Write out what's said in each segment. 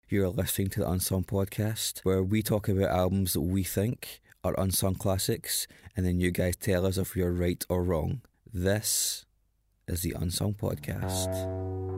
You're listening to the Unsung Podcast, where we talk about albums that we think are unsung classics, and then you guys tell us if we're right or wrong. This is the Unsung Podcast.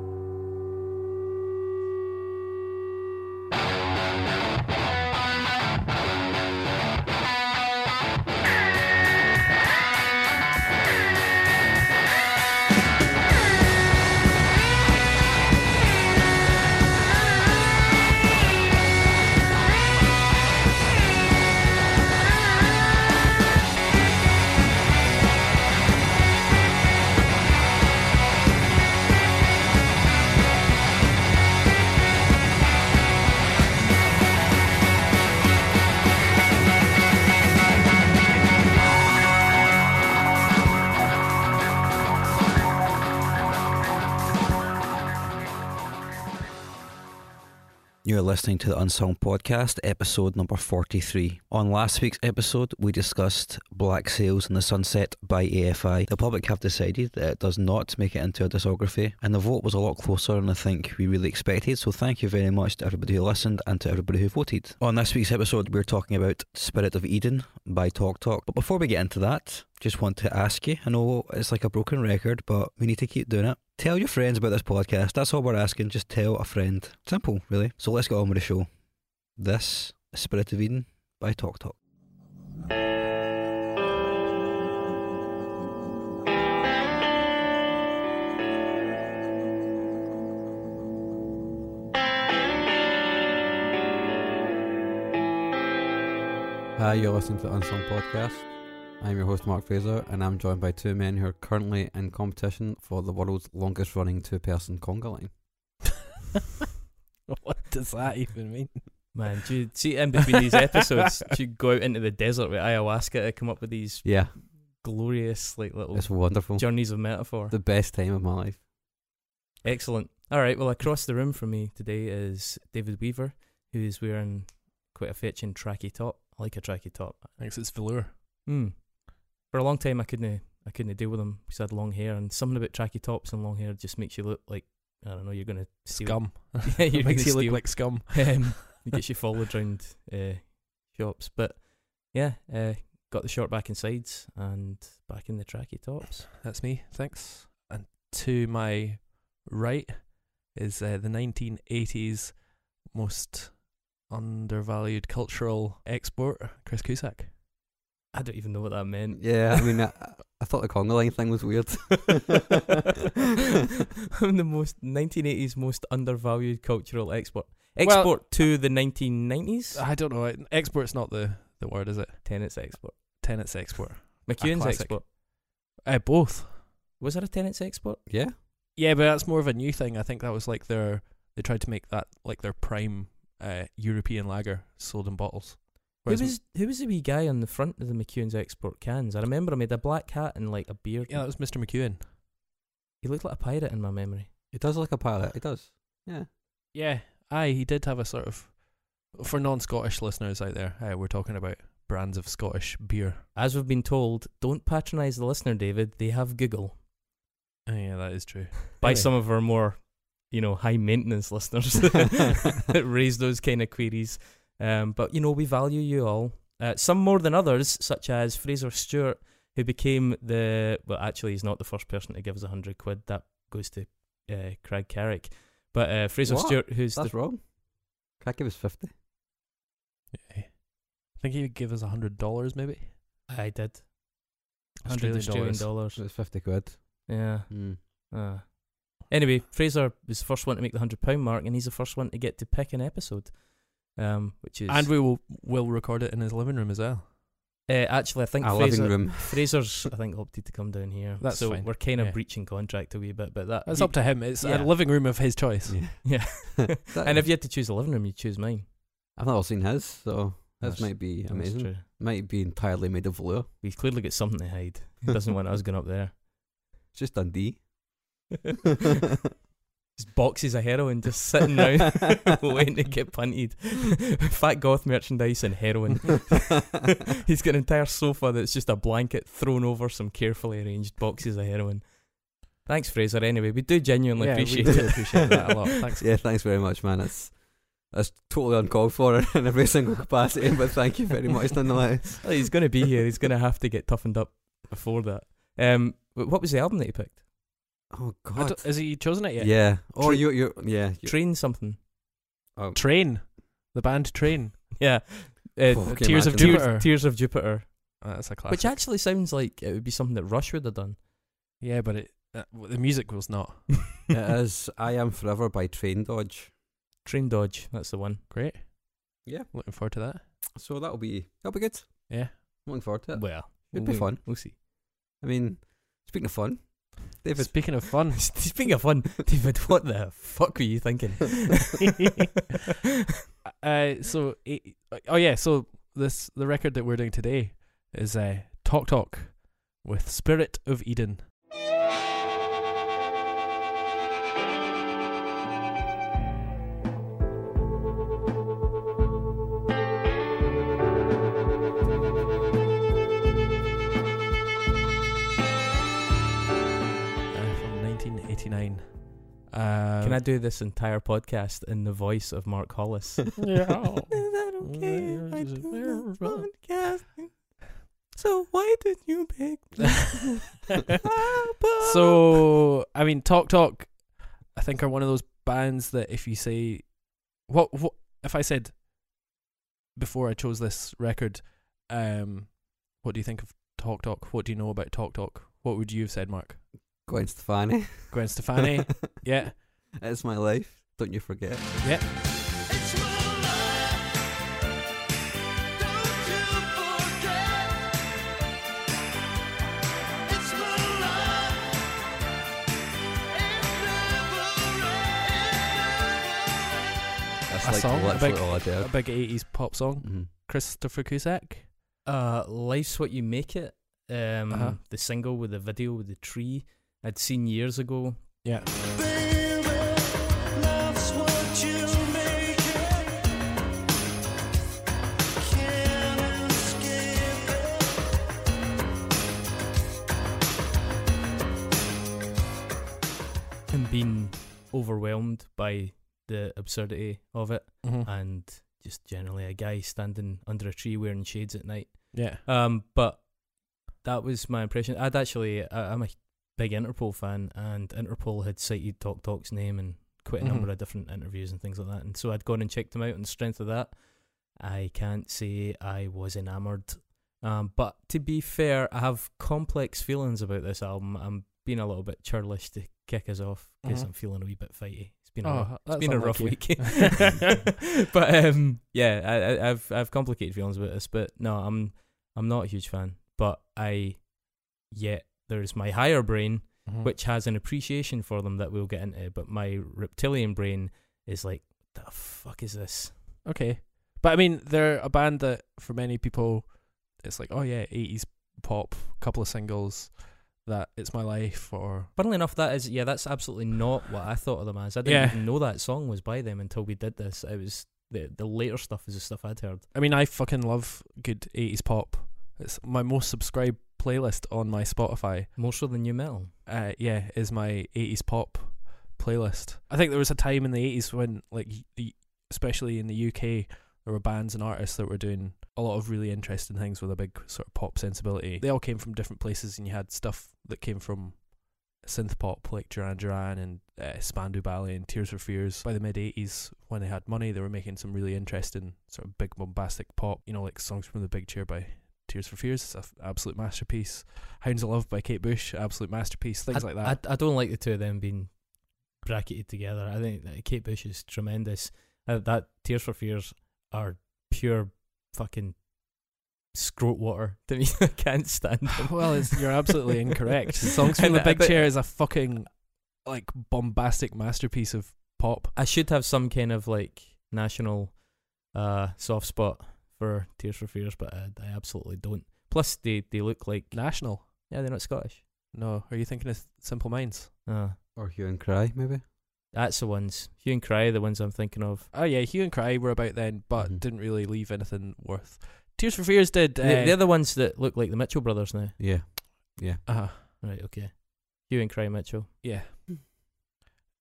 You're listening to the Unsung Podcast, episode number 43. On last week's episode, we discussed Black Sails in the Sunset by AFI. The public have decided that it does not make it into a discography, and the vote was a lot closer than I think we really expected, so thank you very much to everybody who listened and to everybody who voted. On this week's episode, we're talking about Spirit of Eden by Talk Talk. But before we get into that, just want to ask you, I know it's like a broken record, but we need to keep doing it. Tell your friends about this podcast. That's all we're asking. Just tell a friend. Simple, really. So let's get on with the show. This is Spirit of Eden by Talk Talk. Hi, you're listening to the Unsung Podcast. I'm your host Mark Fraser, and I'm joined by two men who are currently in competition for the world's longest running two-person conga line. What does that even mean? Man, do you see in between these episodes, do you go out into the desert with ayahuasca to come up with these glorious little It's wonderful. journeys of metaphor? The best time of my life. Excellent. Alright, well, across the room from me today is David Weaver, who is wearing quite a fetching tracky top. I like a tracky top. Thanks, it's velour. For a long time I couldn't deal with them because I had long hair, and something about tracky tops and long hair just makes you look like, I don't know, you're going to steal. Scum. Yeah, you're Makes you gonna look like scum. It gets you followed around shops. But yeah, got the short back and sides and back in the tracky tops. That's me, thanks. And to my right is the 1980s most undervalued cultural export, Chris Cusack. I don't even know what that meant. Yeah, I mean, I thought the conga line thing was weird. I'm the 1980s most undervalued cultural export. Well, To the 1990s? I don't know. Export's not the word, is it? Tenets export. Tenets export. McEwen's classic. export. Both. Was there a Tenets export? Yeah. Yeah, but that's more of a new thing. I think that was like they tried to make that like their prime European lager sold in bottles. Who was the wee guy on the front of the McEwen's export cans? I remember him had a black hat and like a beard. Yeah, that was Mr. McEwen. He looked like a pirate in my memory. He does look like a pilot. He does. Yeah. Yeah. Aye, he did have a sort of... For non-Scottish listeners out there, we're talking about brands of Scottish beer. As we've been told, don't patronise the listener, David. They have Google. Oh, yeah, that is true. By Anyway. some of our more, high-maintenance listeners that raise those kind of queries. But, we value you all. Some more than others, such as Fraser Stewart, who became actually he's not the first person to give us £100. That goes to Craig Carrick. But Fraser What? Stewart, who's That's wrong. Can I give us 50? Yeah. I think he would give us $100 maybe. I did. Australian dollars. It's 50 quid. Yeah. Mm. Anyway, Fraser was the first one to make the £100 mark, and he's the first one to get to pick an episode. Which is, And we will record it in his living room as well. actually I think Our living room. Fraser's I think opted to come down here. That's so fine. we're kind of Yeah. breaching contract a wee bit, but That's up to him. It's yeah. a living room of his choice. Yeah. And if you had to choose a living room, you'd choose mine. I've not seen his, so this That's- might be That's amazing. true. Might be entirely made of velour. We've clearly got something to hide. He doesn't want us going up there. It's just Dundee. Just boxes of heroin just sitting around waiting to get punted. Fat goth merchandise and heroin. He's got an entire sofa that's just a blanket thrown over some carefully arranged boxes of heroin. Thanks, Fraser. Anyway, we do genuinely appreciate we it. do appreciate that a lot. Thanks. Yeah, thanks very much, man. That's totally uncalled for in every single capacity, but thank you very much nonetheless. Well, he's going to be here. He's going to have to get toughened up before that. What was the album that he picked? Oh God, Has he chosen it yet? yeah. Oh, you're Train something. Train, the band Train. Yeah. Oh, can you Tears of imagine? Jupiter. Tears of Jupiter. That's a classic. Which actually sounds like it would be something that Rush would have done. Yeah, but the music was not. It is I Am Forever by Train Dodge. Train Dodge, that's the one. Great. Yeah. Looking forward to that. So that'll be good. Yeah. Looking forward to it. Well, It'd be fun. We'll see. I mean, speaking of fun, David. Speaking of fun. Speaking of fun, David, what the fuck were you thinking? So the record that we're doing today is Talk Talk with Spirit of Eden. From 1989. Can I do this entire podcast in the voice of Mark Hollis? Yeah. So why did you pick me? So, I mean, Talk Talk, I think, are one of those bands that if you say, what if I said before I chose this record, what do you think of Talk Talk? What do you know about Talk Talk? What would you have said, Mark? Gwen Stefani. Gwen Stefani, yeah, It's my life. Don't you forget. yeah. That's A like song, a literally big- all I do. A big 80s pop song. Mhm. Christopher Cusack. Life's What You Make It. Uh-huh. The single with the video with the tree I'd seen years ago. Yeah. And being overwhelmed by the absurdity of it, Mhm. and just generally a guy standing under a tree wearing shades at night. Yeah. But that was my impression. I'm a big Interpol fan, and Interpol had cited Talk Talk's name and quite a number Mhm. of different interviews and things like that. And so I'd gone and checked them out on the strength of that. I can't say I was enamoured. But to be fair, I have complex feelings about this album. I'm being a little bit churlish to kick us off because Mhm. I'm feeling a wee bit fighty. It's been Oh, it's been a rough unlike week. you. But yeah, I've complicated feelings about this. But no, I'm not a huge fan. But there's my higher brain, Mhm. which has an appreciation for them that we'll get into. But my reptilian brain is like, the fuck is this? Okay. But I mean, they're a band that for many people, it's like, oh yeah, 80s pop, couple of singles, that It's My Life, or... Funnily enough, that's absolutely not what I thought of them as. I didn't Yeah. even know that song was by them until we did this. It was the later stuff is the stuff I'd heard. I mean, I fucking love good 80s pop. It's my most subscribed playlist on my Spotify. More so than new metal. Is my 80s pop playlist. I think there was a time in the 80s when, like, especially in the UK, there were bands and artists that were doing a lot of really interesting things with a big sort of pop sensibility. They all came from different places, and you had stuff that came from synth pop like Duran Duran and Spandau Ballet and Tears for Fears. By the mid 80s, when they had money, they were making some really interesting sort of big bombastic pop, you know, like Songs from the Big Chair by Tears for Fears. It's an absolute masterpiece. Hounds of Love by Kate Bush, absolute masterpiece. Things like that. I don't like the two of them being bracketed together. I think that Kate Bush is tremendous. That Tears for Fears are pure fucking scrot water to me. I can't stand them. Well, you're absolutely incorrect. Songs from the Big Chair is a fucking like bombastic masterpiece of pop. I should have some kind of like national soft spot for Tears for Fears, but I absolutely don't. Plus, they look like National. Yeah, they're not Scottish. No, are you thinking of Simple Minds? Or Hue and Cry, maybe. That's the ones. Hue and Cry, the ones I'm thinking of. Oh yeah, Hue and Cry were about then, but Mhm. didn't really leave anything worth. Tears for Fears did. They're the ones that look like the Mitchell brothers now. Yeah. Yeah. Uh-huh. Right, okay. Hue and Cry Mitchell. Yeah.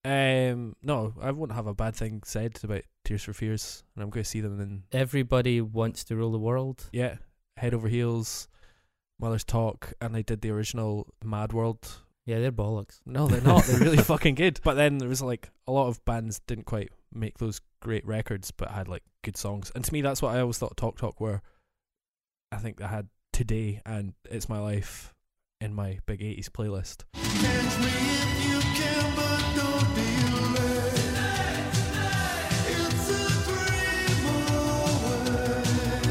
No, I won't have a bad thing said about Tears for Fears, and I'm going to see them in Everybody Wants to Rule the World. Head Over Heels, Mother's Talk, and they did the original Mad World. Yeah, they're bollocks. No, they're not. They're really fucking good. But then there was like a lot of bands didn't quite make those great records, but had like good songs. And to me, that's what I always thought Talk Talk were. I think they had Today and It's My Life in my big 80s playlist. Catch me if you can, but don't delay. It's a dream away.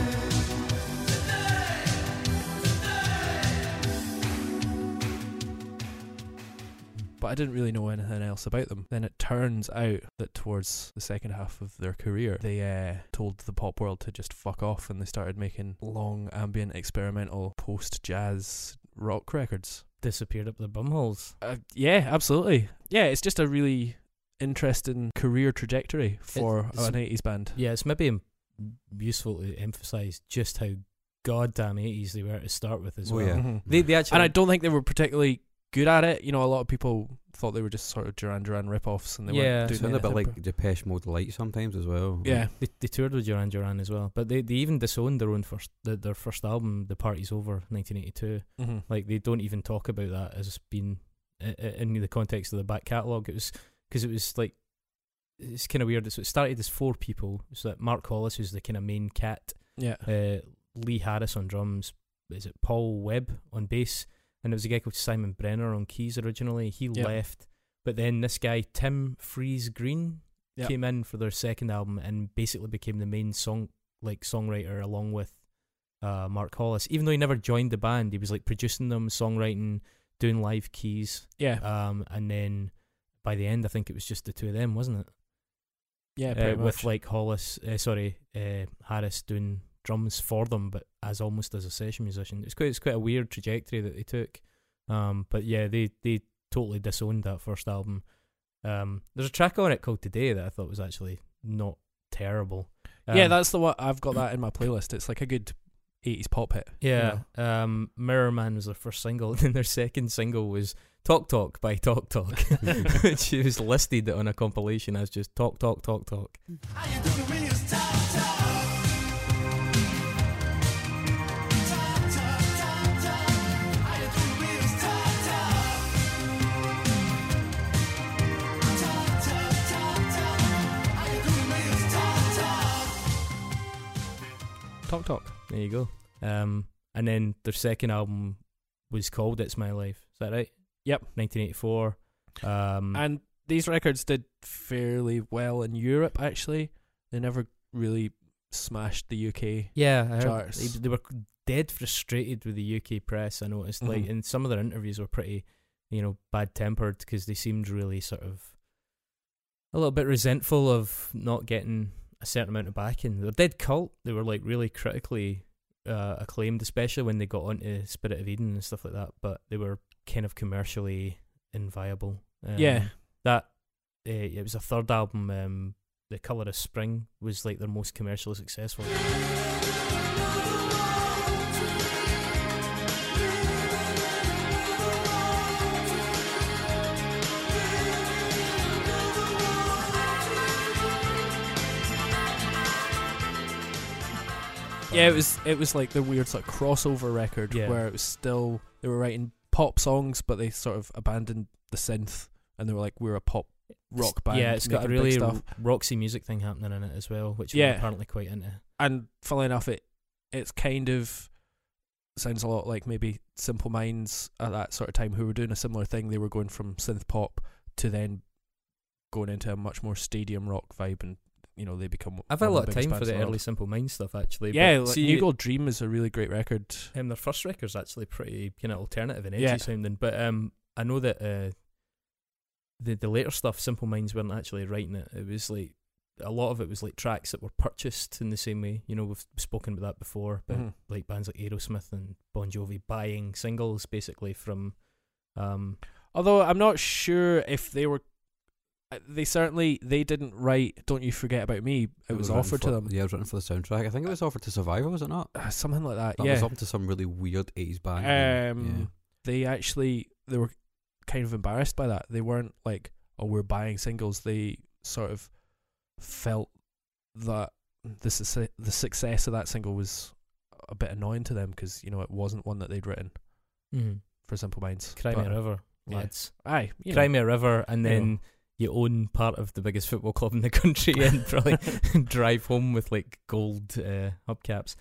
But I didn't really know anything else about them. Then it turns out that towards the second half of their career, they told the pop world to just fuck off, and they started making long, ambient, experimental, post-jazz rock records. Disappeared up the bumholes. Yeah, absolutely. Yeah, it's just a really interesting career trajectory for It's- an 80s band. Yeah, it's maybe useful to emphasise just how goddamn 80s they were to start with as Oh, well. yeah. Mhm. They actually... And I don't think they were particularly good at it. You know, a lot of people thought they were just sort of Duran Duran rip-offs, and they Yeah. weren't doing Sound a bit anything. like Depeche Mode Light sometimes as well. Yeah. They toured with Duran Duran as well, but they even disowned their own their first album, The Party's Over, 1982. Mm-hmm. Like, they don't even talk about that as being in the context of the back catalogue. It was because it was like, it's kind of weird. So it started as 4 people. So that Mark Hollis, who's the kind of main cat, Yeah. Lee Harris on drums, is it Paul Webb on bass, and there was a guy called Simon Brenner on keys originally. He Yep. left, but then this guy Tim Freeze Green Yep. came in for their second album and basically became the main songwriter along with Mark Hollis. Even though he never joined the band, he was like producing them, songwriting, doing live keys. Yeah. And then by the end, I think it was just the two of them, wasn't it? Yeah, pretty much. With like Harris doing drums for them, but almost as a session musician. It's quite a weird trajectory that they took. But yeah, they totally disowned that first album. There's a track on it called Today that I thought was actually not terrible. Yeah, that's the one. I've got that in my playlist. It's like a good 80s pop hit. Yeah. Mirror Man was their first single, and then their second single was Talk Talk by Talk Talk, which was listed on a compilation as just Talk Talk Talk Talk. How you doing when it's talk, talk? Talk, talk, talk, talk. How you doing when it's talk, talk? Talk, talk, talk, talk. How you doing when it's talk, talk? Talk Talk. There you go. And then their second album was called It's My Life. Is that right? Yep. 1984. And these records did fairly well in Europe, actually. They never really smashed the UK yeah, I heard charts. they were dead frustrated with the UK press. I noticed, like, Mhm. and some of their interviews were pretty, bad tempered because they seemed really sort of a little bit resentful of not getting a certain amount of backing. They're dead cult. They were like really critically acclaimed, especially when they got onto Spirit of Eden and stuff like that. But they were kind of commercially inviable. Yeah. That it was a third album. The Colour of Spring was like their most commercially successful. Yeah, it was like the weird sort of crossover record Yeah. where it was still, they were writing pop songs, but they sort of abandoned the synth, and they were like, we're a pop rock band. Yeah, it's got a making big really stuff. Roxy music thing happening in it as well, which Yeah. we're apparently quite into. And funnily enough, it's kind of sounds a lot like maybe Simple Minds at that sort of time, who were doing a similar thing. They were going from synth pop to then going into a much more stadium rock vibe, and they become. I've had a one lot the of biggest time for bands the in world. early Simple Minds stuff, actually. Yeah, but like see, New Gold Dream is a really great record. their first record's actually pretty kind of alternative and edgy Yeah. sounding. But I know that the later stuff, Simple Minds weren't actually writing it. It was like a lot of it was like tracks that were purchased in the same way. We've spoken about that before, but Mhm. like bands like Aerosmith and Bon Jovi buying singles basically from. Although I'm not sure if they were. They didn't write "Don't You Forget About Me." It was written offered for- to them. Yeah, it was written for the soundtrack. I think it was offered to Survivor, was it not? Something like that. That yeah. was up to some really weird 80s band. They were kind of embarrassed by that. They weren't like, were buying singles, they sort of felt that the success of that single was a bit annoying to them because, you know, it wasn't one that they'd written for Simple Minds. Cry Me a River, yeah. lads. Aye, Cry Me a River, and You then know. you own part of the biggest football club in the country and probably drive home with like gold hubcaps.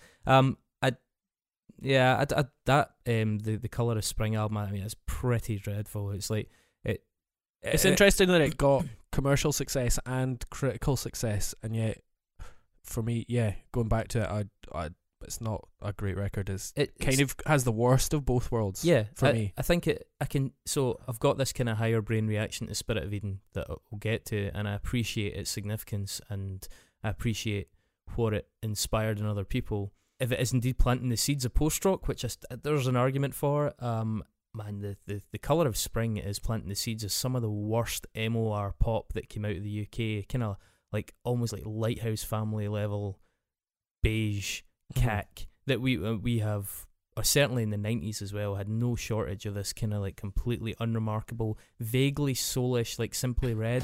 The Colour of Spring album, I mean, it's pretty dreadful. It's like It's interesting that it got commercial success and critical success, and yet for me, yeah, going back to it, it's not a great record. It kind of has the worst of both worlds. Yeah, for me. I think I can. So I've got this kind of higher brain reaction to Spirit of Eden that we'll get to, and I appreciate its significance and I appreciate what it inspired in other people. If it is indeed planting the seeds of post-rock, which there's an argument for, man, the Colour of Spring is planting the seeds of some of the worst MOR pop that came out of the UK, kind of like almost like Lighthouse Family level beige cack that we have, or certainly in the 90s as well, had no shortage of this kind of like completely unremarkable, vaguely soulish, like Simply Red.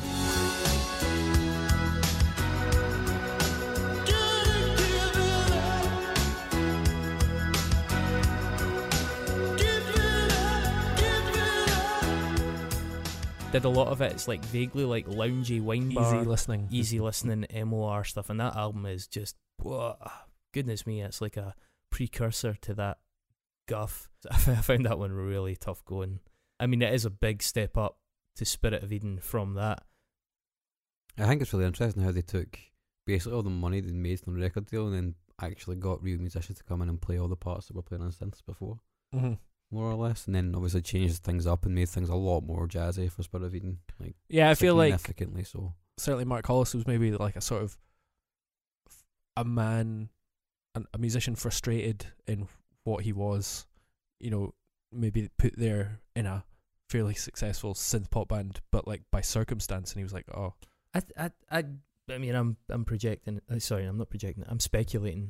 Did a lot of it. It's like vaguely like loungy wine bar, easy listening MOR stuff, and that album is just, whoa, goodness me, it's like a precursor to that guff. I found that one really tough going. I mean, it is a big step up to Spirit of Eden from that. I think it's really interesting how they took basically all the money they made from the record deal and then actually got real musicians to come in and play all the parts that were playing on synths before. More or less, and then obviously changed things up and made things a lot more jazzy for Spirit of Eden. Like, yeah, I feel like significantly so. Certainly, Mark Hollis was maybe like a sort of a musician frustrated in what he was, you know, maybe put there in a fairly successful synth pop band, but like by circumstance, and he was like, oh, I mean, I'm projecting. Sorry, I'm not projecting. I'm speculating.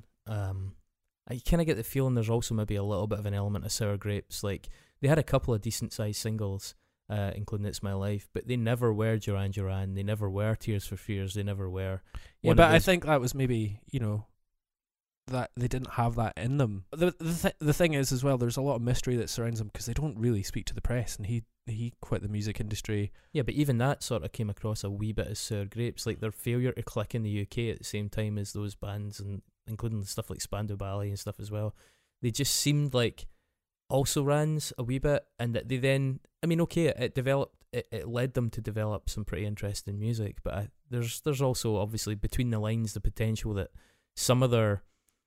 I kind of get the feeling there's also maybe a little bit of an element of Sour Grapes. Like, they had a couple of decent sized singles, including It's My Life, but they never were Duran Duran. They never were Tears for Fears. They never were. Yeah, but I think that was maybe, you know, that they didn't have that in them. The thing is as well, there's a lot of mystery that surrounds them because they don't really speak to the press, and he quit the music industry. Yeah, but even that sort of came across a wee bit as Sour Grapes, like their failure to click in the UK at the same time as those bands, and including stuff like Spandau Ballet and stuff as well. They just seemed like also rans a wee bit, and that they then, I mean, okay, it led them to develop some pretty interesting music, but there's also obviously between the lines the potential that some of their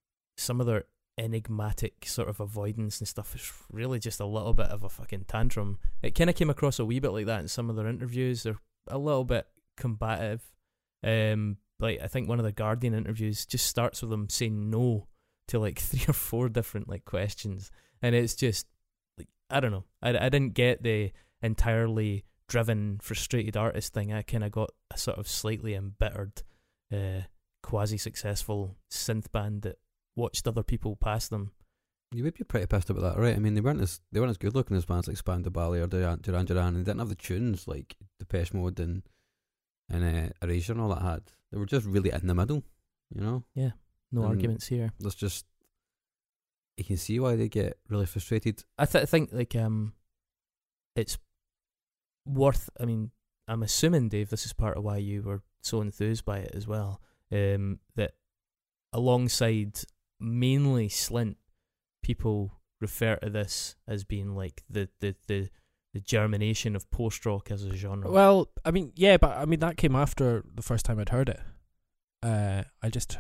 enigmatic sort of avoidance and stuff is really just a little bit of a fucking tantrum. It kind of came across a wee bit like that in some of their interviews. They're a little bit combative. Like, I think one of the Guardian interviews just starts with them saying no to like 3 or 4 different like questions, and it's just like, I don't know. I didn't get the entirely driven, frustrated artist thing. I kind of got a sort of slightly embittered, quasi-successful synth band that watched other people pass them. You would be pretty pissed about that, right? I mean, they weren't as good looking as bands like Spandau Ballet or Duran Duran, and they didn't have the tunes like Depeche Mode and Erasure and all that had. They were just really in the middle, you know? Yeah, no arguments here. There's just, you can see why they get really frustrated. I think like it's worth, I mean, I'm assuming, Dave, this is part of why you were so enthused by it as well, that alongside mainly Slint, people refer to this as being like the germination of post-rock as a genre. Well, I mean, yeah, but I mean that came after the first time I'd heard it. I just,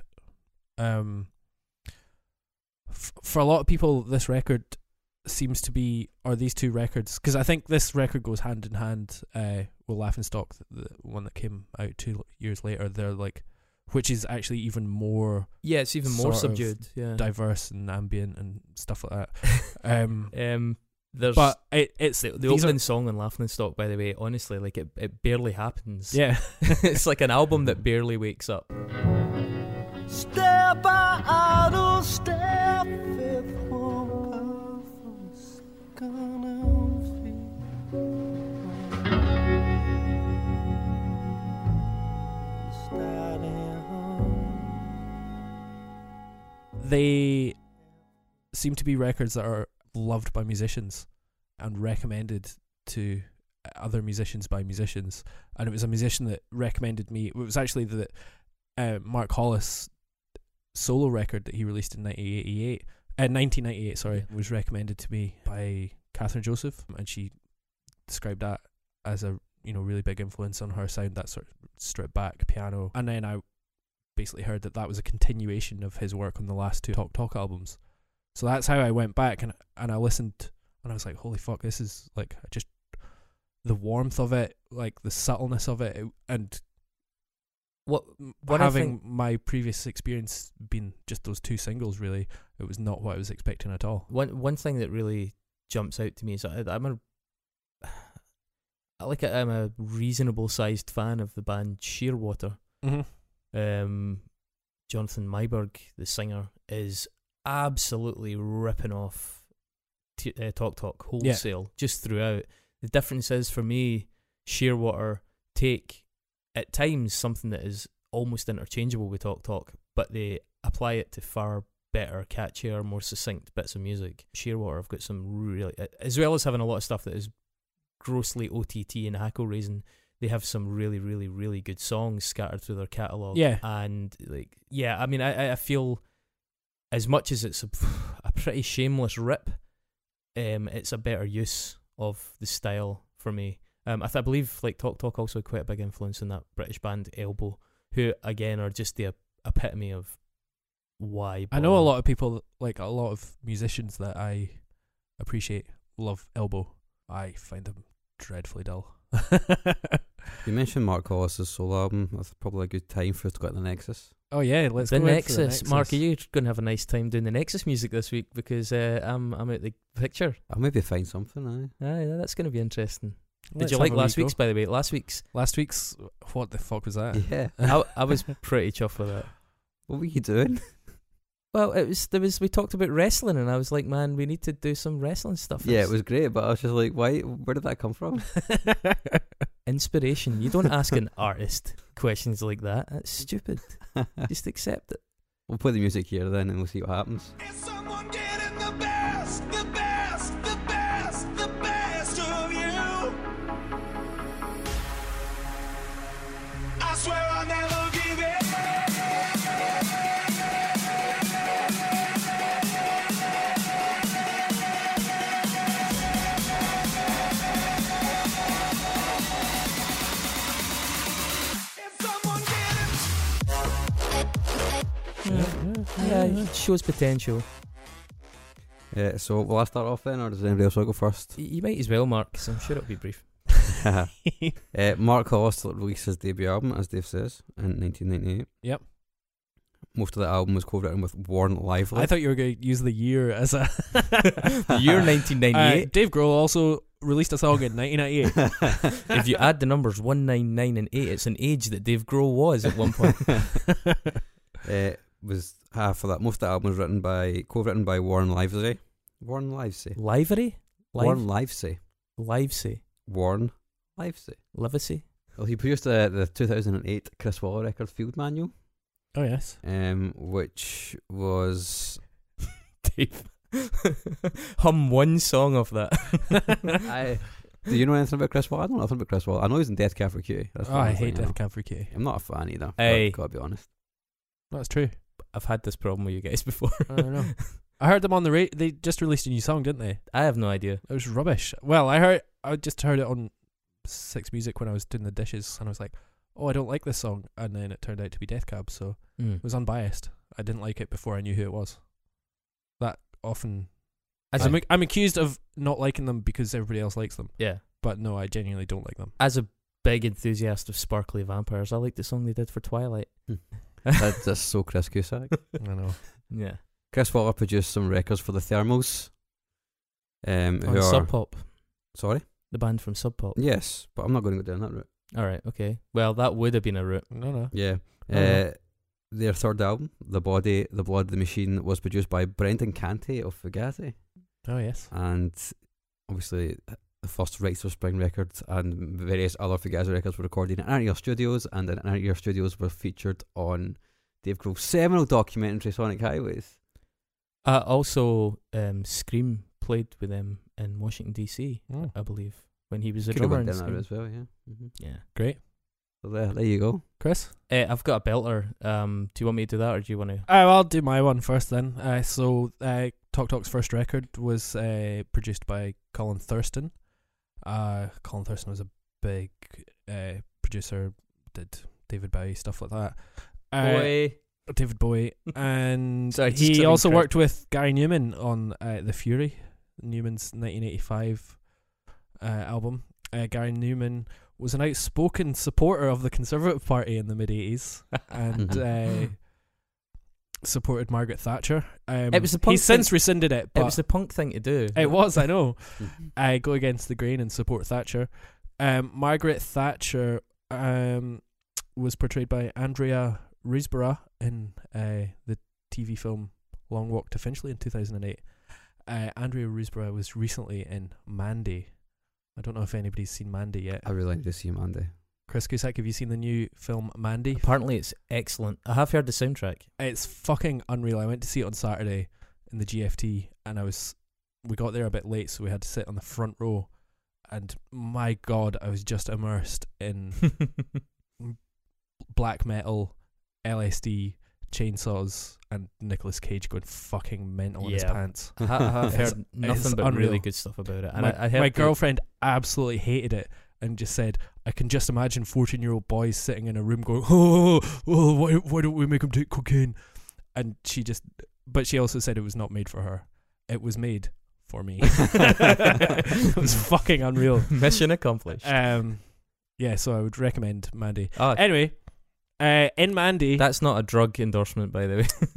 for a lot of people, this record seems to be, or these two records, because I think this record goes hand in hand with Laughingstock, the one that came out 2 years later. They're like, which is actually even more, yeah, it's even more sort of subdued, yeah, diverse and ambient and stuff like that. There's, but it's the opening song on Laughingstock, by the way, honestly, like it barely happens. Yeah. It's like an album that barely wakes up. Step out of step with one path gonna they seem to be records that are loved by musicians and recommended to other musicians by musicians. And it was a musician that recommended me. It was actually the Mark Hollis solo record that he released in 1998, sorry, was recommended to me by Catherine Joseph, and she described that as a really big influence on her sound, that sort of stripped back piano. And then I basically heard that was a continuation of his work on the last two Talk Talk albums. So that's how I went back and I listened, and I was like, holy fuck, this is like just the warmth of it, like the subtleness of it, and what having my previous experience been just those two singles, really, it was not what I was expecting at all. One thing that really jumps out to me is I'm a reasonable sized fan of the band Shearwater. Mm-hmm. Jonathan Myberg, the singer, is absolutely ripping off Talk Talk wholesale, just throughout. The difference is, for me, Shearwater take at times something that is almost interchangeable with Talk Talk, but they apply it to far better, catchier, more succinct bits of music. Shearwater have got some really, as well as having a lot of stuff that is grossly OTT and hackle raising, they have some really, really, really good songs scattered through their catalogue. Yeah. And I mean, I feel as much as it's a pretty shameless rip, it's a better use of the style for me. I believe like Talk Talk also had quite a big influence in that British band Elbow, who again are just the epitome of why. I know a lot of people, like a lot of musicians that I appreciate, love Elbow. I find them dreadfully dull. You mentioned Mark Hollis' solo album. That's probably a good time for us to go to the Nexus. Oh yeah, let's the go Nexus. into the Nexus. Mark, are you going to have a nice time doing the Nexus music this week? Because I'm out the picture. I'll maybe find something. Aye, that's going to be interesting. Let's Did you have like a last wee week's, by the way? Last week's, what the fuck was that? Yeah. I was pretty chuffed with that. What were you doing? Well, we talked about wrestling, and I was like, man, we need to do some wrestling stuff. Yeah, it was great, but I was just like, why? Where did that come from? Inspiration. You don't ask an artist questions like that. That's stupid. Just accept it. We'll play the music here then, and we'll see what happens. Is someone getting the best, the best, the best, the best of you? I swear I'll never give it. Is someone getting Yeah, it shows potential. So will I start off then, or does anybody else want to go first? You might as well, Mark, because I'm sure it'll be brief. Mark Hollis released his debut album, as Dave says, in 1998. Yep. Most of the album was co-written with Warren Lively. I thought you were going to use the year as a The year 1998. Dave Grohl also released a song in 1998. If you add the numbers 199 and 8, it's an age that Dave Grohl was at one point. Was half of that. Most of the album was co-written by Warren Livesey. Warren Livesey. Livery? Warren Livesey. Livesey. Warren Livesey. Livesey? Well, he produced the 2008 Chris Waller record Field Manual, Oh yes. which was Dave. Hum one song of that. Do you know anything about Chris Waller? I don't know nothing about Chris Waller. I know he's in Death Cab for Cutie. That's Oh, the I only hate thing I know. Death Cab for Cutie. I'm not a fan either. Hey. Gotta be honest. That's true. I've had this problem with you guys before. I don't know. I heard them on the radio. They just released a new song, didn't they? I have no idea. It was rubbish. Well, I just heard it on Six Music when I was doing the dishes, and I was like, oh, I don't like this song. And then it turned out to be Death Cab, so it was unbiased. I didn't like it before I knew who it was. That often... I'm accused of not liking them because everybody else likes them. Yeah. But no, I genuinely don't like them. As a big enthusiast of Sparkly Vampires, I like the song they did for Twilight. That's just so Chris Cusack. I know. Yeah. Chris Waller produced some records for the Thermals. Who On are... Sub Pop. Sorry? The band from Sub Pop. Yes, but I'm not going to go down that route. Alright, okay. Well, that would have been a route. No. Yeah. Oh. Their third album, The Body, The Blood, The Machine, was produced by Brendan Canty of Fugazi. Oh, yes. And obviously the first Rights of Spring records and various other Fugazi records were recorded in Anteater Studios, and in Anteater Studios were featured on Dave Grohl's seminal documentary Sonic Highways. Also, Scream played with them in Washington DC, Mm. I believe, when he was a Could have drummer went in down Scream. there as well, yeah. Mm-hmm. Yeah. Great. So there you go. Chris? I've got a belter. Do you want me to do that, or do you want to? I'll do my one first then. Talk Talk's first record was produced by Colin Thurston. Colin Thurston was a big producer, did David Bowie, stuff like that. David Bowie. And Sorry, just he something also correct. worked with Gary Newman on The Fury, Newman's 1985 album. Gary Newman was an outspoken supporter of the Conservative Party in the mid-80s and supported Margaret Thatcher. It was the punk he's since thing- rescinded it, but It was the punk thing to do. it was, I know. Go against the grain and support Thatcher. Margaret Thatcher was portrayed by Andrea Riseborough in the TV film Long Walk to Finchley in 2008. Andrea Riseborough was recently in Mandy. I don't know if anybody's seen Mandy yet. I really like to see Mandy. Chris Cusack, have you seen the new film Mandy? Apparently, it's excellent. I have heard the soundtrack. It's fucking unreal. I went to see it on Saturday in the GFT, and we got there a bit late, so we had to sit on the front row. And my God, I was just immersed in black metal, LSD, chainsaws, and Nicolas Cage going fucking mental in his Yeah. pants. I have It's- heard nothing but unreal. really good stuff about it. And My, I heard my girlfriend absolutely hated it and just said, I can just imagine 14-year-old boys sitting in a room going, why don't we make them take cocaine? And but she also said it was not made for her. It was made for me. It was fucking unreal. Mission accomplished. Yeah, so I would recommend Mandy. Oh, Anyway, in Mandy, that's not a drug endorsement, by the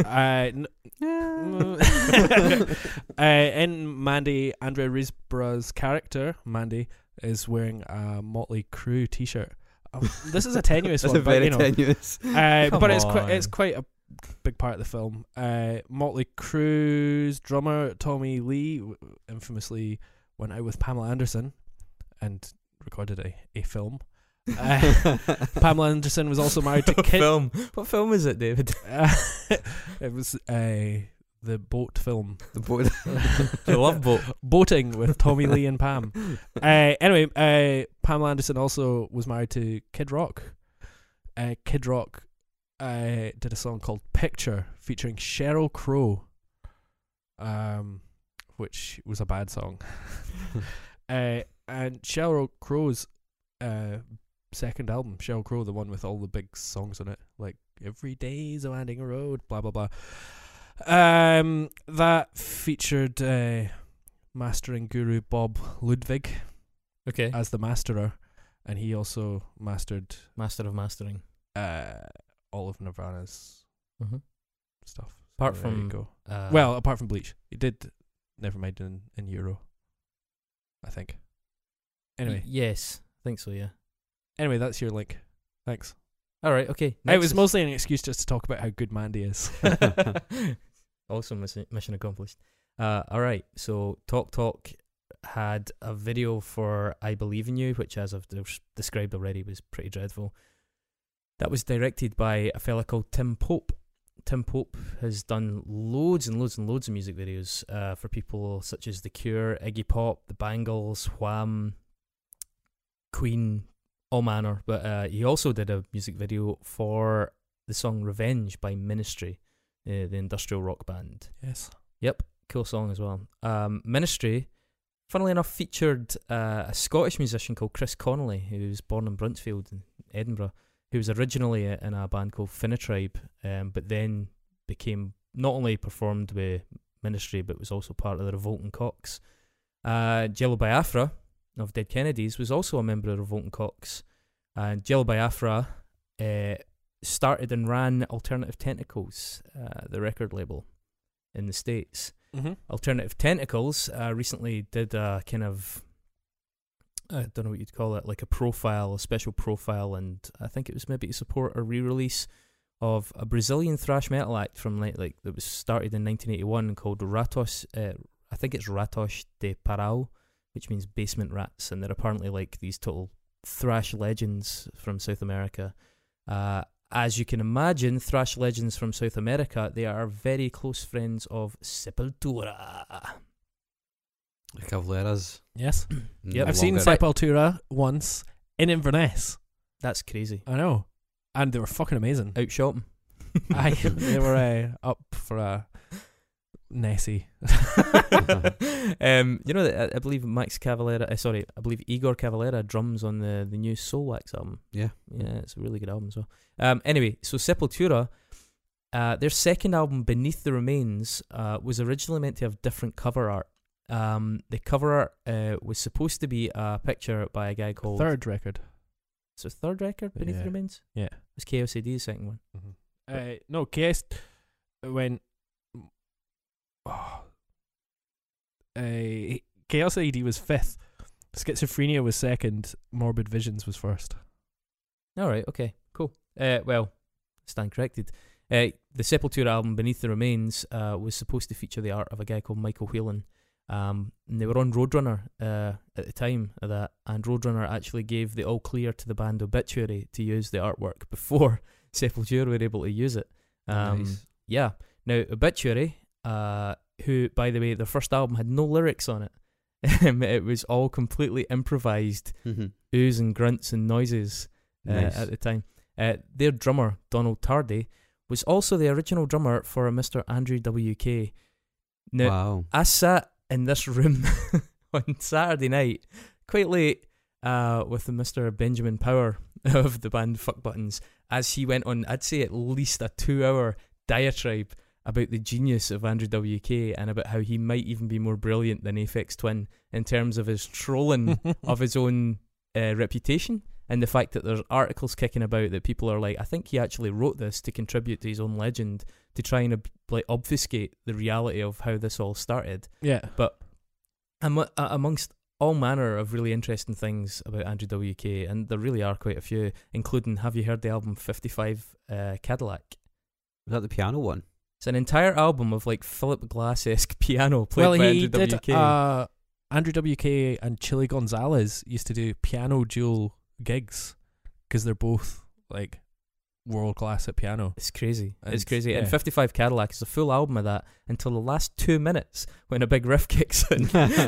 way. in Mandy, Andrea Riseborough's character, Mandy, is wearing a Motley Crue t-shirt. This is a tenuous That's one, a very but you know, tenuous. but it's on. it's quite a big part of the film. Motley Crue's drummer Tommy Lee infamously went out with Pamela Anderson and recorded a film. Pamela Anderson was also married to Kid. What film is it, David? It was the boat film. The boat. The Love Boat. Boating with Tommy Lee and Pam. Anyway, Pamela Anderson also was married to Kid Rock. Kid Rock did a song called Picture featuring Sheryl Crow, which was a bad song. And Sheryl Crow's second album, Sheryl Crow, the one with all the big songs on it, like Every Day's a Winding Road, blah blah blah. That featured mastering guru Bob Ludwig Okay. as the masterer, and he also mastered Master of Mastering. all of Nirvana's stuff. Apart So there you from, go. Uh, Well, apart from Bleach, he did Nevermind in Euro, I think. Anyway, yes, I think so. Yeah. anyway, that's your link. Thanks. All right. Okay. It was mostly an excuse just to talk about how good Mandy is. Also, mission accomplished. All right. So, Talk had a video for I Believe in You, which, as I've described already, was pretty dreadful. That was directed by a fella called Tim Pope. Tim Pope has done loads and loads and loads of music videos for people such as The Cure, Iggy Pop, The Bangles, Wham, Queen, all manner. But he also did a music video for the song Revenge by Ministry, the industrial rock band. Yes. Yep, cool song as well. Ministry, funnily enough, featured a Scottish musician called Chris Connolly, who was born in Bruntsfield in Edinburgh, who was originally in a band called Finnitribe, but then became, not only performed with Ministry, but was also part of the Revolting Cocks. Jello Biafra of Dead Kennedys was also a member of Revolting Cocks. And Jello Biafra started and ran Alternative Tentacles, the record label in the States. Mm-hmm. Alternative Tentacles recently did a kind of, I don't know what you'd call it, like a special profile, and I think it was maybe to support a re-release of a Brazilian thrash metal act from like that was started in 1981 called Ratos. I think it's Ratos de Parau, which means basement rats, and they're apparently like these total thrash legends from South America. as you can imagine, thrash legends from South America, they are very close friends of Sepultura. The Cavaleras. Yes. Yep. I've seen Sepultura once in Inverness. That's crazy. I know. And they were fucking amazing. Out shopping. They were up for a Nessie. You know, I believe Max Cavalera, I believe Igor Cavalera drums on the new Soulwax album. Yeah. Yeah, it's a really good album as well. Anyway, so Sepultura, their second album, Beneath the Remains, was originally meant to have different cover art. The cover art was supposed to be a picture by a guy called... Third record. So third record, Beneath the Remains? Yeah. It was KOCD's second one. Mm-hmm. No, KS went... Chaos AD was fifth. Schizophrenia was second. Morbid Visions was first. Alright, okay, cool. Well, stand corrected. The Sepultura album, Beneath the Remains, was supposed to feature the art of a guy called Michael Whelan. And they were on Roadrunner at the time of that, and Roadrunner actually gave the all clear to the band Obituary to use the artwork before Sepultura were able to use it. Nice. Yeah. Now, Obituary, who, by the way, their first album had no lyrics on it. It was all completely improvised oohs and grunts and noises Nice. at the time. Their drummer, Donald Tardy, was also the original drummer for Mr. Andrew WK. Now, Wow. I sat in this room on Saturday night, quite late, with the Mr. Benjamin Power of the band Fuck Buttons, as he went on, I'd say at least a 2-hour diatribe about the genius of Andrew WK and about how he might even be more brilliant than Aphex Twin in terms of his trolling of his own reputation, and the fact that there's articles kicking about that people are like, I think he actually wrote this to contribute to his own legend, to try and obfuscate the reality of how this all started. Yeah. But amongst all manner of really interesting things about Andrew WK, and there really are quite a few, including, have you heard the album 55 Cadillac? Was that the piano one? It's an entire album of like Philip Glass-esque piano played by he Andrew did. WK. Andrew WK and Chili Gonzalez used to do piano dual gigs because they're both like world class at piano. It's crazy. And It's crazy. yeah. And 55 Cadillac is a full album of that until the last 2 minutes when a big riff kicks in.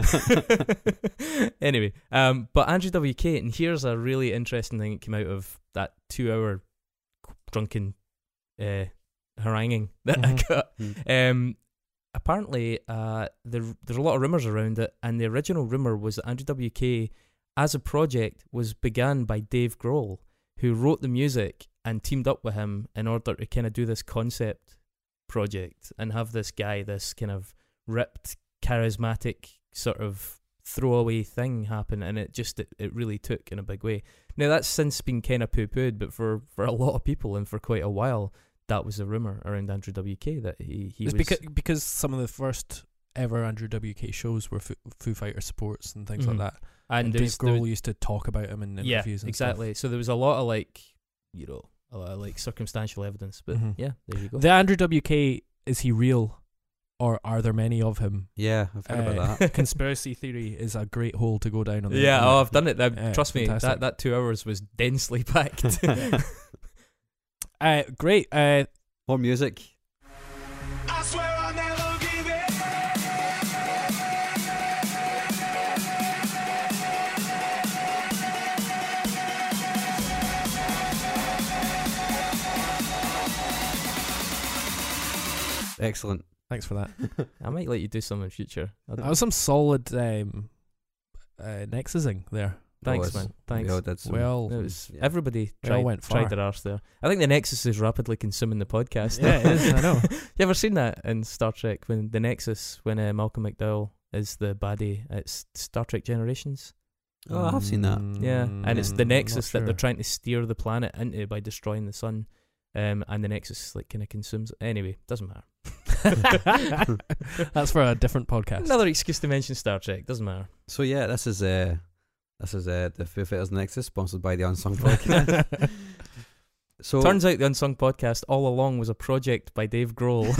Anyway, but Andrew WK, and here's a really interesting thing that came out of that 2-hour drunken haranguing that I got. Apparently, there's a lot of rumours around it, and the original rumour was that Andrew WK, as a project, was begun by Dave Grohl, who wrote the music and teamed up with him in order to kind of do this concept project and have this guy, this kind of ripped, charismatic sort of throwaway thing happen, and it really took in a big way. Now, that's since been kind of poo-pooed, but for a lot of people and for quite a while, that was a rumour around Andrew WK, that he was... Because some of the first ever Andrew WK shows were Foo Fighter supports and things like that. And Dave Grohl used to talk about him in interviews and exactly. stuff. So there was a lot of a lot of circumstantial evidence, but yeah, there you go. The Andrew WK, is he real? Or are there many of him? Yeah, I've heard about that. Conspiracy theory is a great hole to go down on. Yeah, I've done it. Trust me, fantastic. that 2 hours was densely packed. Great. More music. I swear I'll never give it. Excellent. Thanks for that. I might let you do some in future. That was some solid nexusing there. Thanks, it's- man. Thanks. We all did some- Well, It was, Yeah. everybody They all tried, went far. tried their arse there. I think the Nexus is rapidly consuming the podcast. Yeah, it is, I know. You ever seen that in Star Trek when the Nexus, when Malcolm McDowell is the baddie? It's Star Trek Generations. Oh, I've seen that. Yeah, and it's the I'm Nexus not that they're sure. trying to steer the planet into by destroying the sun. And the Nexus kind of consumes it. Anyway, doesn't matter. That's for a different podcast. Another excuse to mention Star Trek. Doesn't matter. So yeah, this is the Foo Fighters Nexus, sponsored by the Unsung Podcast. So Turns out the Unsung Podcast all along was a project by Dave Grohl.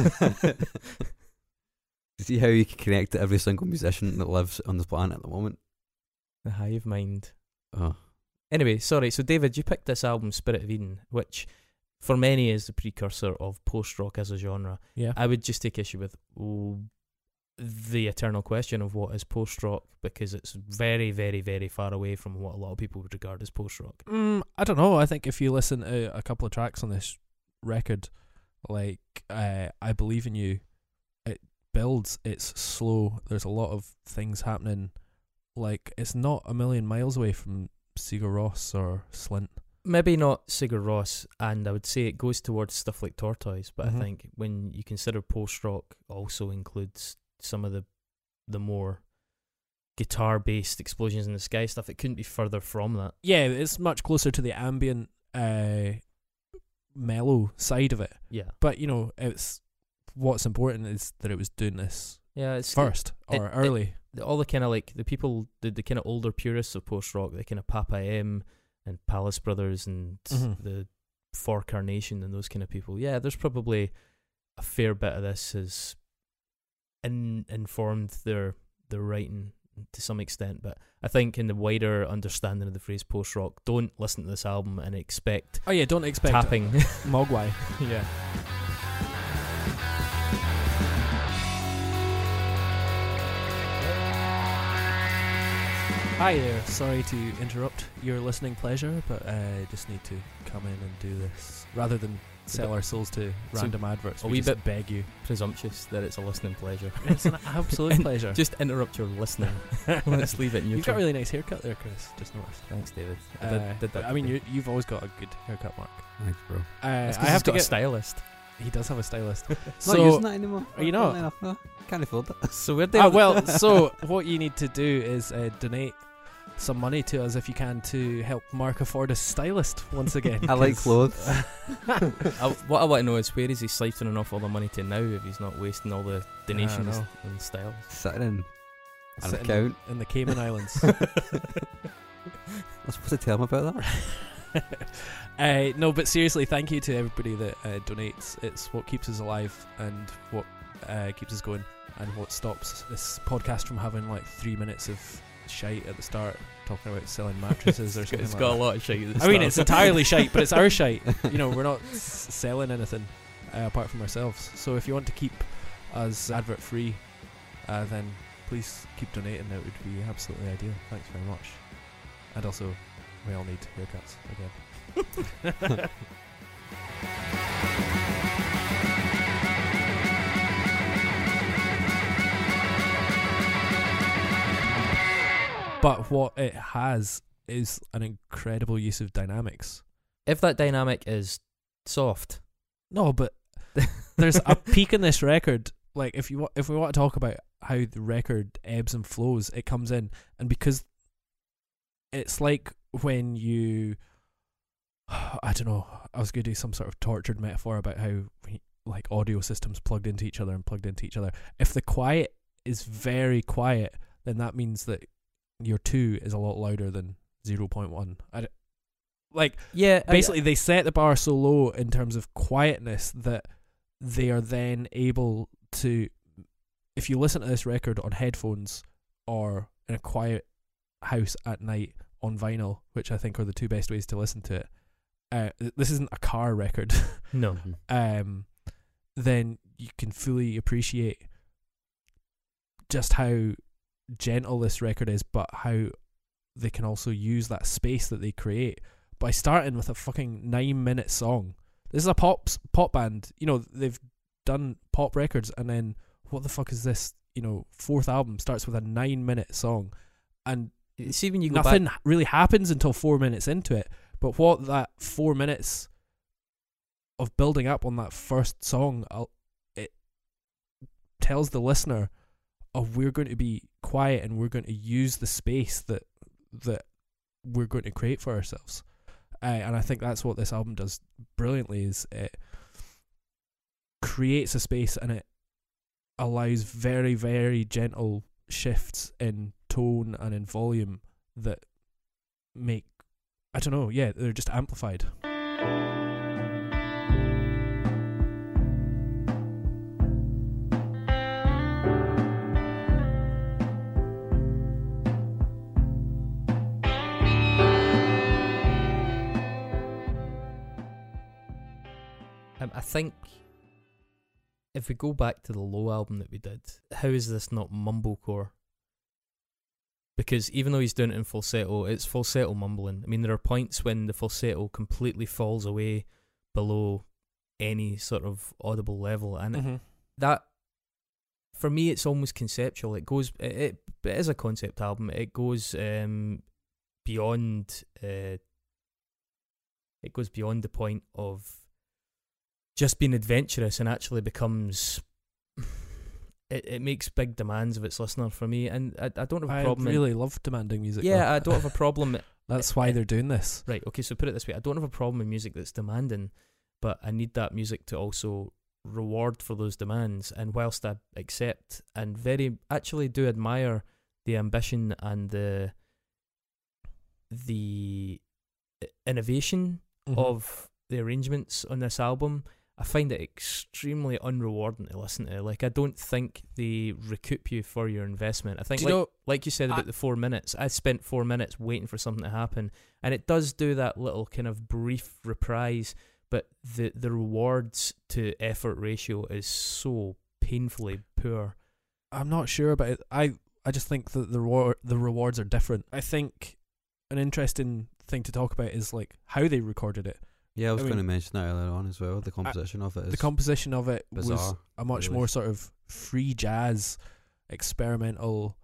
see how you can connect to every single musician that lives on the planet at the moment. The hive mind. Oh, Anyway, sorry. So David, you picked this album, Spirit of Eden, which, for many is the precursor of post-rock as a genre. Yeah. I would just take issue with the eternal question of what is post-rock, because it's very, very, very far away from what a lot of people would regard as post-rock. I don't know. I think if you listen to a couple of tracks on this record, like I Believe in You, it builds, it's slow, there's a lot of things happening. Like, it's not a million miles away from Sigur Rós or Slint. Maybe not Sigur Rós, and I would say it goes towards stuff like Tortoise, but Mhm. I think when you consider post-rock also includes some of the more guitar-based explosions in the sky stuff, it couldn't be further from that. Yeah, it's much closer to the ambient, mellow side of it. Yeah. But, you know, it's what's important is that it was doing this Yeah, it's first or early. all the kind of like the people, the kind of older purists of post-rock, the kind of Papa M and Palace Brothers and Mhm. the Four Carnation and those kind of people. Yeah, there's probably a fair bit of this has informed their writing to some extent, but I think in the wider understanding of the phrase post-rock, don't listen to this album and expect Oh yeah, don't expect tapping. Mogwai. Yeah. Hi there, sorry to interrupt your listening pleasure, but I just need to come in and do this rather than sell our souls to So random adverts. a We wee just bit beg you. Presumptuous that it's a listening pleasure. It's an absolute pleasure. Just interrupt your listening. Let's leave it You've got neutral. a really nice haircut there, Chris. Just noticed. Thanks, David. I Uh, did that. I mean, today. you've always got a good haircut, Mark. Thanks, bro. That's 'cause I have he's to got a get. stylist. He does have a stylist. Not So, using that anymore. are you not? Funnily enough, no. Can't afford it. So we're so what you need to do is donate some money to us if you can to help Mark afford a stylist once again. I like 'cause- clothes. What I want to know is where is he siphoning off all the money to now if he's not wasting all the donations know. and styles? Sitting in an Sitting account. in the Cayman Islands. I'm supposed to tell him about that. No, but seriously, thank you to everybody that donates. It's what keeps us alive and what keeps us going and what stops this podcast from having like 3 minutes of shite at the start talking about selling mattresses or something It's like got that. a lot of shit at the I mean, start. it's entirely shite, but it's our shite. You know, we're not selling anything apart from ourselves. So if you want to keep us advert free, then please keep donating. It would be absolutely ideal. Thanks very much. And also, we all need haircuts again. But what it has is an incredible use of dynamics. If that dynamic is soft, No, but there's a peak in this record. Like if we want to talk about how the record ebbs and flows, it comes in, and because it's like when you, I don't know, I was going to do some sort of tortured metaphor about how like audio systems plugged into each other. If the quiet is very quiet, then that means that your 2 is a lot louder than 0.1. yeah, Basically, they set the bar so low in terms of quietness that they are then able to, if you listen to this record on headphones or in a quiet house at night on vinyl, which I think are the 2 best ways to listen to it. This isn't a car record. no. Then you can fully appreciate just how gentle this record is, but how they can also use that space that they create by starting with a fucking 9-minute song. This is a pop band. You know, they've done pop records, and then what the fuck is this? You know, 4th album starts with a 9-minute song, and See, when you go nothing back, really happens until 4 minutes into it. But what that 4 minutes of building up on that first song, it tells the listener, oh, we're going to be quiet and we're going to use the space that we're going to create for ourselves. And I think that's what this album does brilliantly, is it creates a space and it allows very, very gentle shifts in tone and in volume that make, I don't know, yeah, they're just amplified. think if we go back to the Low album that we did, how is this not mumblecore? Because even though he's doing it in falsetto, it's falsetto mumbling. I mean, there are points when the falsetto completely falls away below any sort of audible level, and that, for me, it's almost conceptual. It goes, it is a concept album. It goes beyond. It goes beyond the point of just being adventurous and actually becomes. It makes big demands of its listener for me, and I don't have a problem. I really love demanding music. Yeah, though. I don't have a problem. That's why they're doing this. Right, okay, so put it this way. I don't have a problem with music that's demanding, but I need that music to also reward for those demands. And whilst I accept and very actually do admire the ambition and the innovation of the arrangements on this album, I find it extremely unrewarding to listen to. Like, I don't think they recoup you for your investment. I think, like you said about the 4 minutes, I spent 4 minutes waiting for something to happen, and it does do that little kind of brief reprise, but the rewards to effort ratio is so painfully poor. I'm not sure about it. I just think that the rewards are different. I think an interesting thing to talk about is like how they recorded it. Yeah, I was going to mention that earlier on as well. The composition of it is the composition of it bizarre, was a much really. more sort of free jazz, experimental,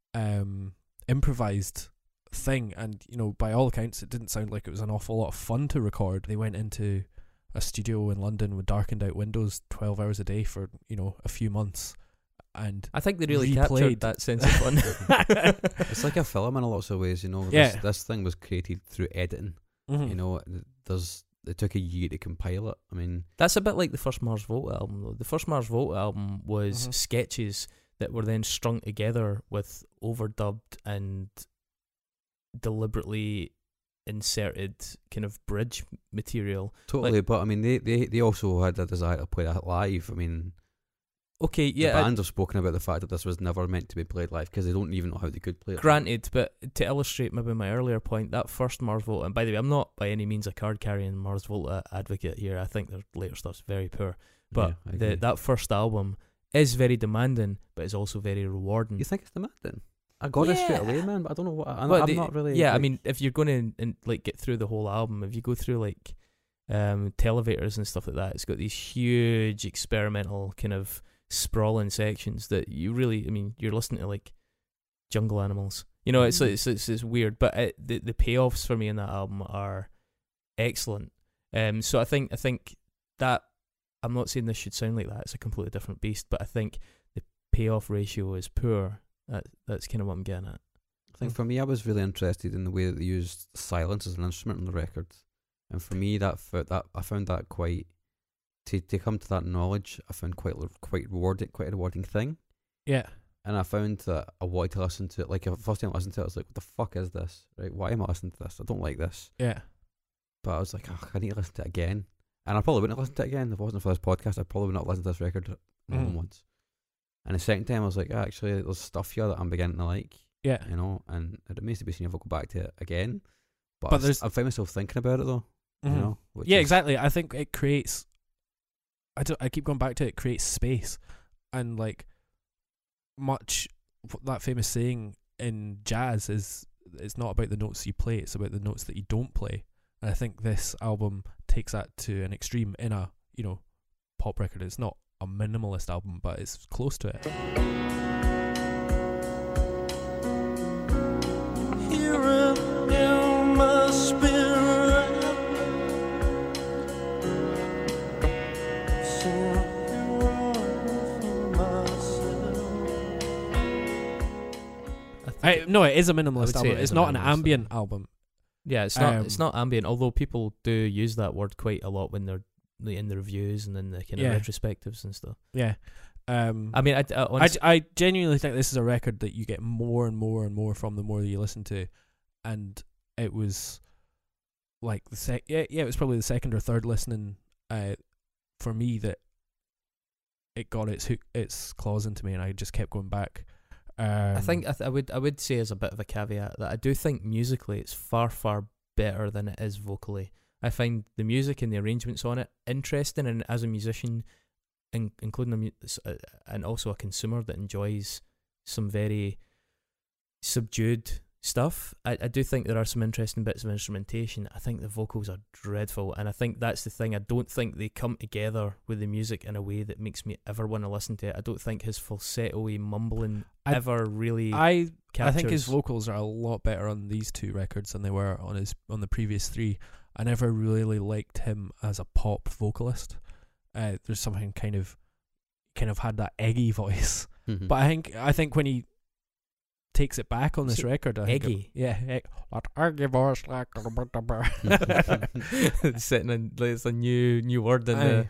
improvised thing. And, you know, by all accounts, it didn't sound like it was an awful lot of fun to record. They went into a studio in London with darkened out windows 12 hours a day for, you know, a few months. And I think they really replayed captured that sense of fun. It's like a film in a lots of ways, you know. Yeah. This thing was created through editing. You know, it took a year to compile it. I mean, That's a bit like the first Mars Volta album, though. The first Mars Volta album was sketches that were then strung together with overdubbed and deliberately inserted kind of bridge material. totally. Like, but I mean, they also had a desire to play that live. I mean, okay, the yeah, band have spoken about the fact that this was never meant to be played live because they don't even know how they could play it. granted, but to illustrate maybe my earlier point, that first Mars Volta, and by the way, I'm not by any means a card-carrying Mars Volta advocate here. I think their later stuff's very poor. But Yeah, I agree. that first album is very demanding, but it's also very rewarding. You think it's demanding? I got it straight Yeah. away, man. But I don't know what. I'm not really. Yeah, I like- mean, if you're going to like get through the whole album, if you go through like televators and stuff like that, it's got these huge experimental kind of sprawling sections that you really, I mean, you're listening to like jungle animals. You know, it's weird, but the payoffs for me in that album are excellent. So I think that, I'm not saying this should sound like that. It's a completely different beast, but I think the payoff ratio is poor. That's kind of what I'm getting at. I think for me, I was really interested in the way that they used silence as an instrument on the record, and for me, that I found that quite to come to that knowledge. I found quite rewarding, quite a rewarding thing. Yeah. And I found that I wanted to listen to it. Like, the first time I listened to it, I was like, "What the fuck is this? Right? Why am I listening to this? I don't like this." Yeah. But I was like, "Oh, I need to listen to it again." And I probably wouldn't have listened to it again if it wasn't for this podcast. I probably would not listen to this record more than once. And the second time, I was like, actually, there's stuff here that I'm beginning to like. Yeah. You know, and it remains to be seen if I'll go back to it again. But But there's- I find myself thinking about it though. You know, which Yeah, is- exactly. I think it creates. I keep going back to it. It creates space, and like that famous saying in jazz is, it's not about the notes you play; it's about the notes that you don't play. And I think this album takes that to an extreme in a, you know, pop record. It's not a minimalist album, but it's close to it. Hearing in my spirit, something wrong for myself. No, it is a I would minimalist say album. it is It's a not an minimalist ambient album. Yeah, it's not ambient, although people do use that word quite a lot when they're in the reviews and in the kind of Yeah. retrospectives and stuff. Yeah. I mean, I honestly, I genuinely think this is a record that you get more and more and more from the more that you listen to, and it was like it was probably the second or third listening for me that it got its claws into me, and I just kept going back. I think I would say as a bit of a caveat that I do think musically it's far better than it is vocally. I find the music and the arrangements on it interesting, and as a musician, including and also a consumer that enjoys some very subdued stuff, I do think there are some interesting bits of instrumentation. I think the vocals are dreadful, and I think that's the thing. I don't think they come together with the music in a way that makes me ever want to listen to it. I don't think his falsetto-y mumbling ever really I captures. think his vocals are a lot better on these two records than they were on the previous three. I never really liked him as a pop vocalist. There's something kind of had that eggy voice, but I think when he takes it back on this record, I think eggy. that eggy voice like Sitting in, it's a new word in the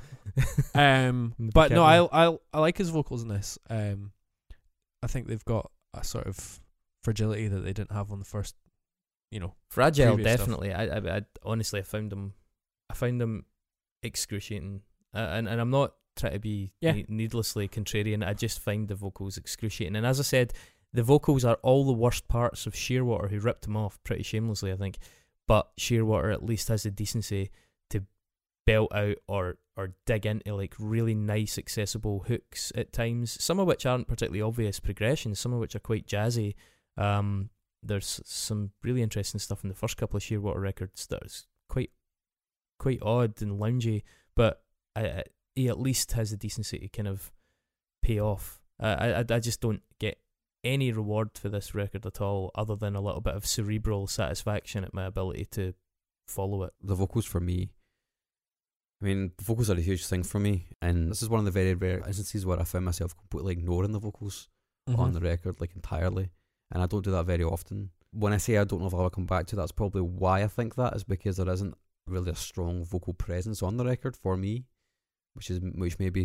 but no, I like his vocals in this. I think they've got a sort of fragility that they didn't have on the first, fragile. previous Definitely. I honestly, I found them excruciating, and I'm not trying to be needlessly contrarian. I just find the vocals excruciating, and as I said, the vocals are all the worst parts of Shearwater, who ripped them off pretty shamelessly, I think. But Shearwater at least has the decency to belt out or dig into like really nice accessible hooks at times, some of which aren't particularly obvious progressions, some of which are quite jazzy. There's some really interesting stuff in the first couple of Shearwater records that's quite odd and loungy, but he at least has the decency to kind of pay off. I just don't get any reward for this record at all, other than a little bit of cerebral satisfaction at my ability to follow it. The vocals for me, I mean, the vocals are a huge thing for me, and this is one of the very rare instances where I found myself completely ignoring the vocals on the record, like entirely, and I don't do that very often. When I say I don't know if I'll ever come back to, that's probably why I think that, is because there isn't really a strong vocal presence on the record for me, which maybe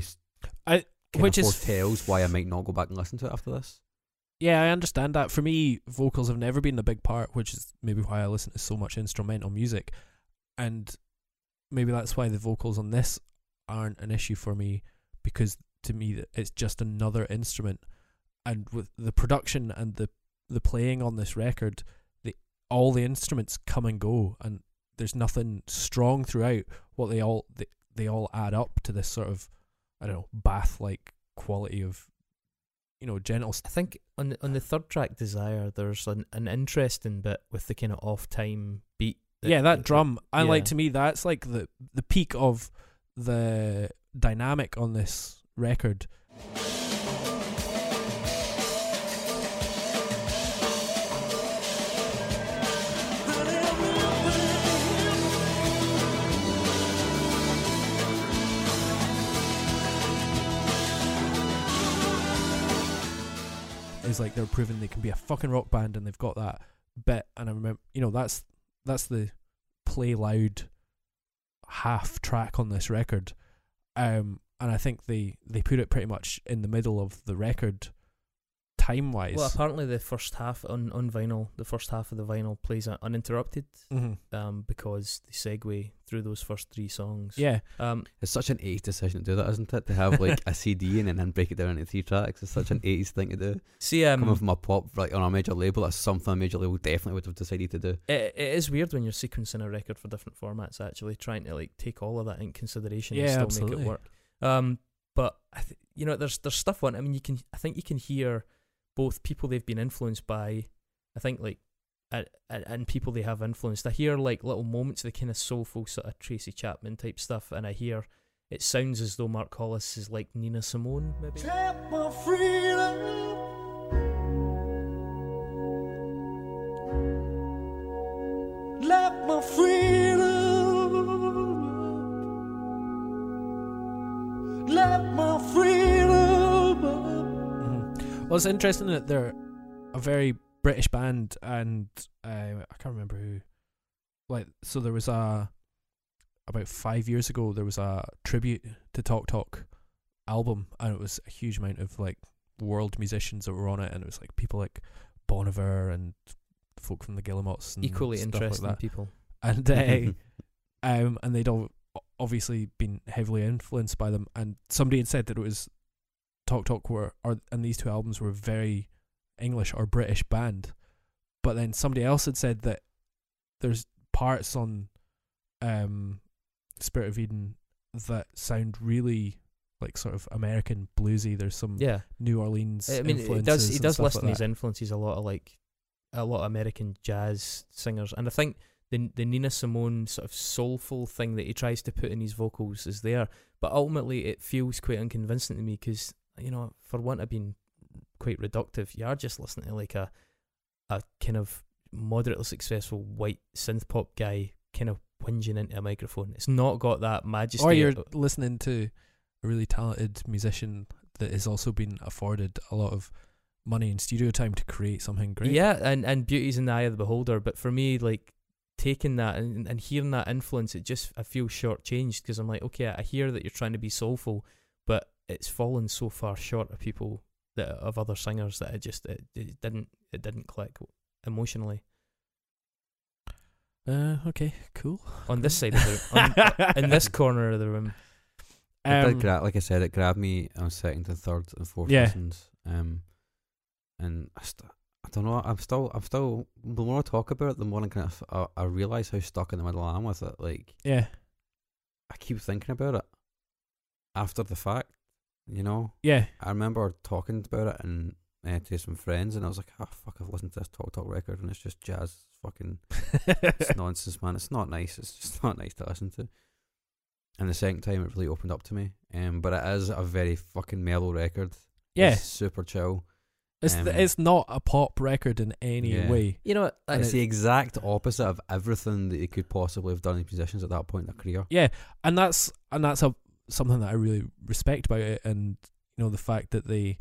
foretells why I might not go back and listen to it after this. Yeah, I understand that. For me, vocals have never been a big part, which is maybe why I listen to so much instrumental music. And maybe that's why the vocals on this aren't an issue for me, because to me it's just another instrument. And with the production and the playing on this record, all the instruments come and go, and there's nothing strong throughout. What they all add up to this sort of, I don't know, bath-like quality of, gentle. I think on the third track, Desire, there's an interesting bit with the kind of off-time beat. That drum. To me, that's like the peak of the dynamic on this record. Is like they're proving they can be a fucking rock band, and they've got that bit. And I remember, that's the play loud half track on this record, and I think they put it pretty much in the middle of the record time wise. Well, apparently the first half on vinyl, the first half of the vinyl plays uninterrupted, because they segue through those first three songs. Yeah, it's such an 80s decision to do that, isn't it? To have like a CD and then break it down into 3 tracks. It's such an 80s thing to do. See, coming from a pop, like on a major label, that's something a major label definitely would have decided to do. It is weird when you're sequencing a record for different formats, actually trying to like take all of that in consideration and still absolutely make it work. But there's stuff on. I mean, I think you can hear both people they've been influenced by, I think, like, and people they have influenced. I hear like little moments of the kind of soulful sort of Tracy Chapman type stuff, and I hear it sounds as though Mark Hollis is like Nina Simone, maybe. Take my freedom. Let my freedom. Let my freedom. Well, it's interesting that they're a very British band, and I can't remember who. Like, so there was about 5 years ago, there was a tribute to Talk Talk album, and it was a huge amount of like world musicians that were on it, and it was like people like Bon Iver and folk from the Guillemots and Equally stuff interesting like that. people. And and they'd all obviously been heavily influenced by them, and somebody had said that it was Talk Talk and these two albums were very English or British band, but then somebody else had said that there's parts on Spirit of Eden that sound really like sort of American bluesy. There's some Yeah, New Orleans I mean, influences. he and does stuff list in like his that. influences a lot of American jazz singers, and I think the Nina Simone sort of soulful thing that he tries to put in his vocals is there, but ultimately it feels quite unconvincing to me because, you know, for want of being quite reductive, you are just listening to like a kind of moderately successful white synth pop guy kind of whinging into a microphone. It's not got that majesty. Or you're listening to a really talented musician that has also been afforded a lot of money and studio time to create something great. Yeah, and beauty's in the eye of the beholder. But for me, like, taking that and hearing that influence, I feel shortchanged because I'm like, okay, I hear that you're trying to be soulful, but it's fallen so far short of people of other singers that it didn't click emotionally. Okay, cool. On this side of the in this corner of the room. It did like I said, it grabbed me on second and third and fourth Yeah. listens. And I don't know. I'm still. The more I talk about it, the more I realize how stuck in the middle I am with it. Like, Yeah. I keep thinking about it after the fact. You know, Yeah. I remember talking about it and to some friends, and I was like, "Oh fuck, I've listened to this Talk record, and it's just jazz. Fucking, it's nonsense, man. It's not nice. It's just not nice to listen to." And the second time, it really opened up to me. But it is a very fucking mellow record. Yeah. It's super chill. It's not a pop record in any Yeah. way. You know what? It's the exact opposite of everything that he could possibly have done in musicians at that point in their career. Yeah, and that's something that I really respect about it, and you know the fact that they,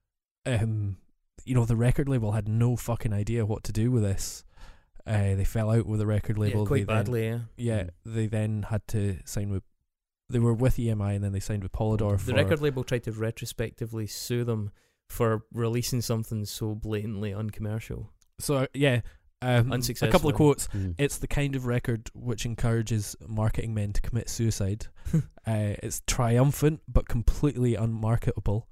you know, the record label had no fucking idea what to do with this. They fell out with the record label Yeah, quite They then- badly. Yeah. they then had to sign with. They were with EMI and then they signed with Polydor. The record label tried to retrospectively sue them for releasing something so blatantly uncommercial. So yeah, a couple Unsuccessfully. of quotes. Mm. It's the kind of record which encourages marketing men to commit suicide. It's triumphant but completely unmarketable.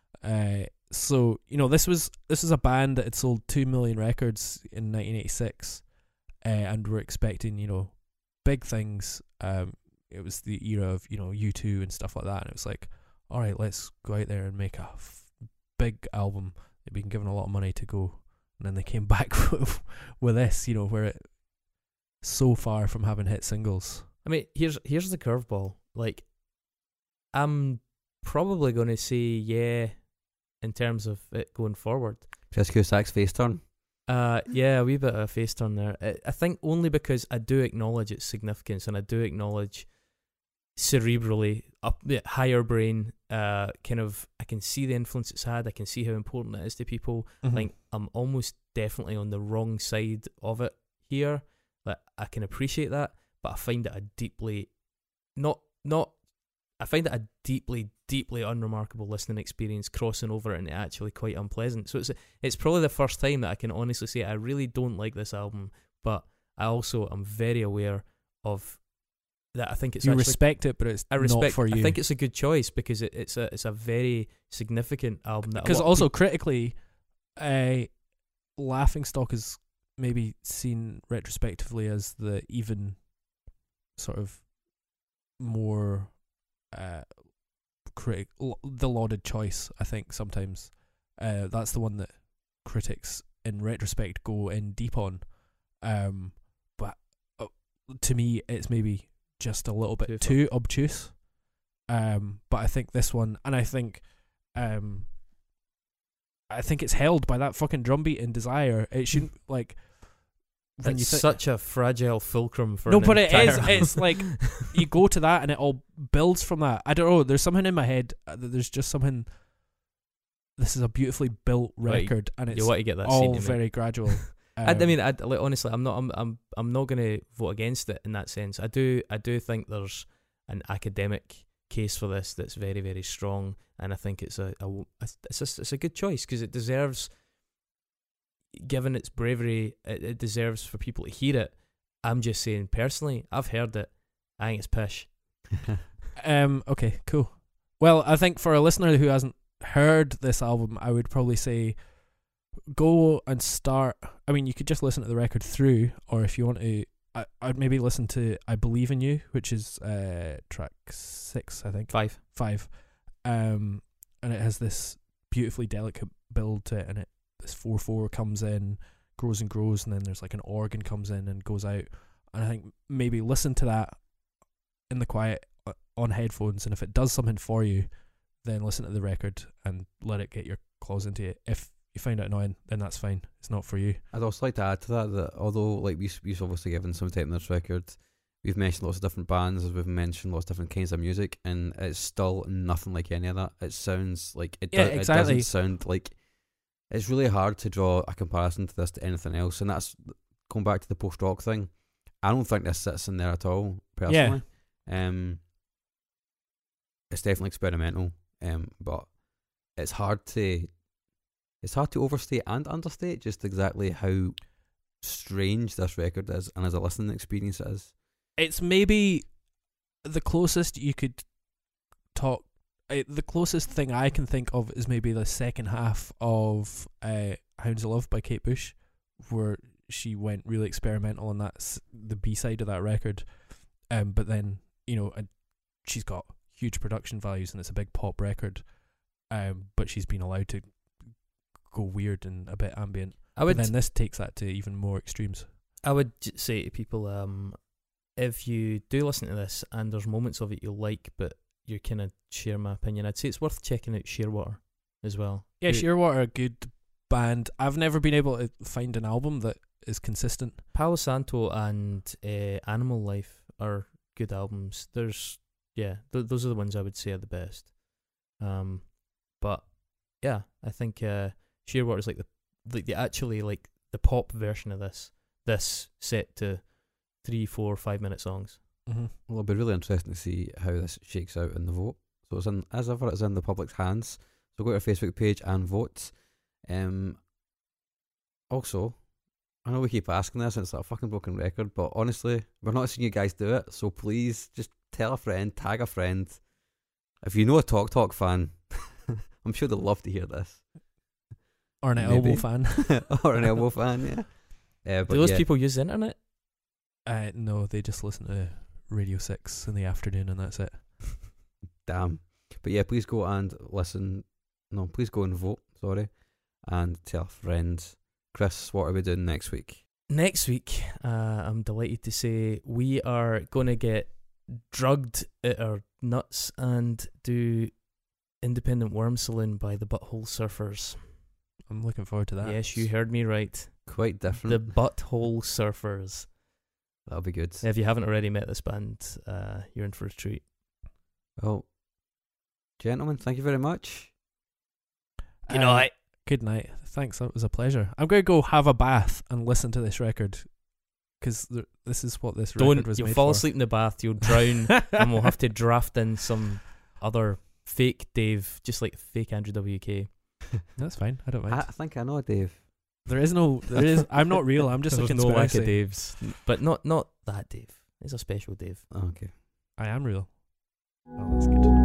So you know, this was a band that had sold 2 million records in 1986, and were expecting, you know, big things. It was the era of, you know, U2 and stuff like that, and it was like, all right, let's go out there and make a big album. They'd been given a lot of money to go, and then they came back with this, you know, where it so far from having hit singles. I mean, here's the curveball. Like, I'm probably going to say yeah in terms of it going forward. Chris Cusack's face turn. Yeah, a wee bit of a face turn there. I think only because I do acknowledge its significance, and I do acknowledge cerebrally, higher brain, kind of, I can see the influence it's had. I can see how important it is to people. Mm-hmm. Like, I'm almost definitely on the wrong side of it here. Like, I can appreciate that, but I find it a deeply I find it a deeply, deeply unremarkable listening experience, crossing over into actually quite unpleasant. So it's probably the first time that I can honestly say I really don't like this album, but I also am very aware of that. I think it's you actually, respect it, but it's not for you. I think it's a good choice because it's a very significant album. Because also critically, Laughingstock is maybe seen retrospectively as the even sort of more the lauded choice. I think sometimes that's the one that critics in retrospect go in deep on, but to me it's maybe just a little bit too obtuse. But I think this one, and I think it's held by that fucking drum beat in Desire. It shouldn't, like, when It's you such a fragile fulcrum for no, an but it entire is. It's like you go to that and it all builds from that. I don't know. There's something in my head. There's just something. This is a beautifully built Right, record, and it's you want to get that all scene to me. very gradual. I mean, like, honestly, I'm not going to vote against it in that sense. I do think there's an academic case for this that's very, very strong, and I think it's a good choice because it deserves, given its bravery, it deserves for people to hear it. I'm just saying, personally, I've heard it. I think it's pish. Okay, cool. Well, I think for a listener who hasn't heard this album, I would probably say go and start. I mean, you could just listen to the record through, or if you want to I'd maybe listen to I Believe in You, which is track 6, I think. 5. 5. And it has this beautifully delicate build to it, and this 4/4 comes in, grows and grows, and then there's like an organ comes in and goes out. And I think maybe listen to that in the quiet on headphones, and if it does something for you, then listen to the record and let it get your claws into it. If you find it annoying, then that's fine. It's not for you. I'd also like to add to that although like we've obviously given some time on this record, we've mentioned lots of different bands, we've mentioned lots of different kinds of music, and it's still nothing like any of that. It sounds like it doesn't sound like. It's really hard to draw a comparison to this to anything else, and that's going back to the post rock thing. I don't think this sits in there at all, personally. It's definitely experimental, but it's hard to overstate and understate just exactly how strange this record is, and as a listening experience it is. It's maybe the closest you could talk. The closest thing I can think of is maybe the second half of Hounds of Love by Kate Bush, where she went really experimental, and that's the B-side of that record. But then, she's got huge production values, and it's a big pop record. But she's been allowed to go weird and a bit ambient. And then this takes that to even more extremes. I would say to people, if you do listen to this and there's moments of it you like, but you kind of share my opinion, I'd say it's worth checking out Shearwater as well. Yeah, Shearwater are a good band. I've never been able to find an album that is consistent. Palo Santo and Animal Life are good albums. Those are the ones I would say are the best. But yeah, I think Shearwater is like the pop version of this set to 3, 4, 5 minute songs. Mm-hmm. Well, it'll be really interesting to see how this shakes out in the vote. So it's in, as ever, it's in the public's hands. So go to our Facebook page and vote. Also, I know we keep asking this and it's a fucking broken record, but honestly, we're not seeing you guys do it, so please just tell a friend, tag a friend. If you know a Talk Talk fan, I'm sure they'll love to hear this. Or an Elbow fan. Or an Elbow fan, yeah. Do those people use the internet? No, they just listen to Radio 6 in the afternoon and that's it. Damn. But yeah, please go and listen. No, please go and vote, sorry. And tell friends. Chris, what are we doing next week? Next week, I'm delighted to say we are going to get drugged at our nuts and do Independent Worm Saloon by the Butthole Surfers. I'm looking forward to that. Yes, you heard me right. Quite different. The Butthole Surfers. That'll be good. If you haven't already met this band, you're in for a treat. Well, gentlemen, thank you very much. Good night. Good night. Thanks, that was a pleasure. I'm going to go have a bath and listen to this record, because this is what this record was You'll made fall for. asleep in the bath, you'll drown, and we'll have to draft in some other fake Dave, just like fake Andrew WK. That's fine, I don't mind. I think I know Dave. There is, I'm not real, I'm just a There's no lack conspiracy. of Daves. But not that Dave. It's a special Dave. Oh, okay. I am real. Oh, that's good.